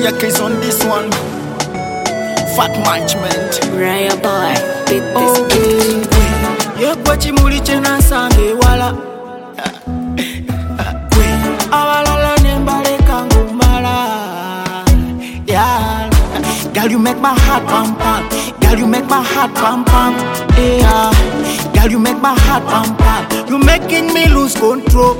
Jack is on this one. Fat management. Raya boy, beat this beat. Yekwe chimuli chena sange wala. Awalala nembale kangu mala. Yeah. Girl, you make my heart pump pump. Girl, you make my heart pump pump. Yeah. Girl, you make my heart pump pump. You making me lose control.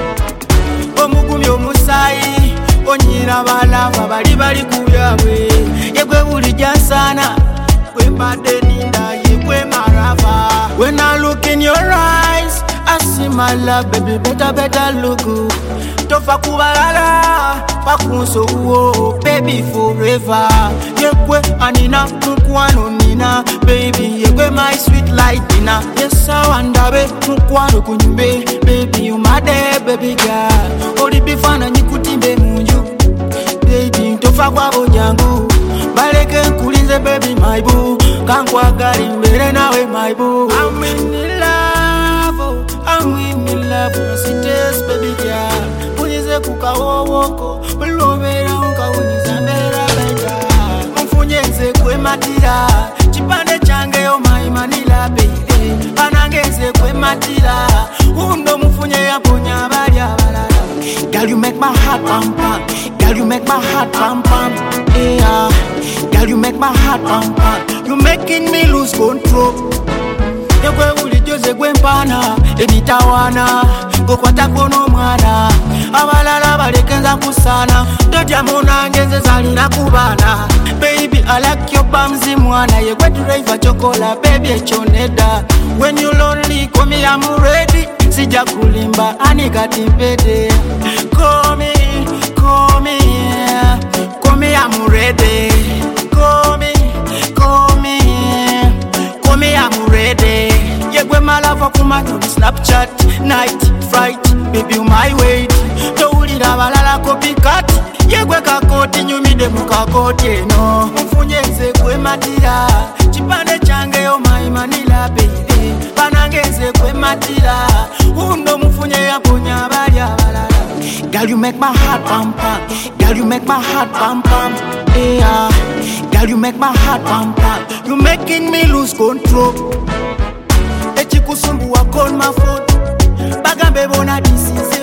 Omugumi omusai, onyira balava bali kuyawe. Yekwe buli jasana, kwe mbade ninda yekwe marava. When I look in your eyes, I see my love, baby, better look good. Tofa kubalala, pakunso uo, baby forever. Yekwe anina, mukwano nina, baby, yekwe my sweet light dina. Yes, I wonder, mukwano kunyumbe, baby, you my day, baby girl. Ori bifana nyikutimbe munju, baby, tofa kwa bonyangu. Baleke nkulize, baby, my boo. Kankwa gari mbele nawe, my boo. I'm in love, I'm in love, sitest, baby girl. Punyize kukawowoko, ulomera unkawunyiza mera beta. Mfunyenze kwe matira, chipande change yo maimanila baby. Panangeze kwe matira, undo mfunye ya ponya bali abalala. Girl, you make my heart pump pump. Girl, you make my heart pump pump. Yeah. Girl, you make my heart pump pump. You making me lose control. Yekwe uli jose kwe mpana, enitawana, gokwata kono mwana. Abalala balekenza kusana, dodya muna ngeze zalina kubana. Baby, I like your bumsy mwana. Yekwe driver chokola, baby echoneda. When you lonely, call me, I'm ready. Sija kulimba, anikati mpede. Call me, call me, call me, I'm ready. Call me, call me, call me, I'm ready. Yegwe malava kumatu Snapchat, night, fright, baby you my weight. Toulira balala copycat. Yegwe kakoti nyumide mukakoti no. Mfunyenze kwe matira, chipande change yo maimanila baby. Panangeze kwe matira, undo mfunye ya ponya bali abalala. Girl, you make my heart pump pump. Girl, you make my heart pump pump. Yeah. Girl, you make my heart pump pump. You making me lose control. Echikusumbu wako on my phone. Bagambe bona this is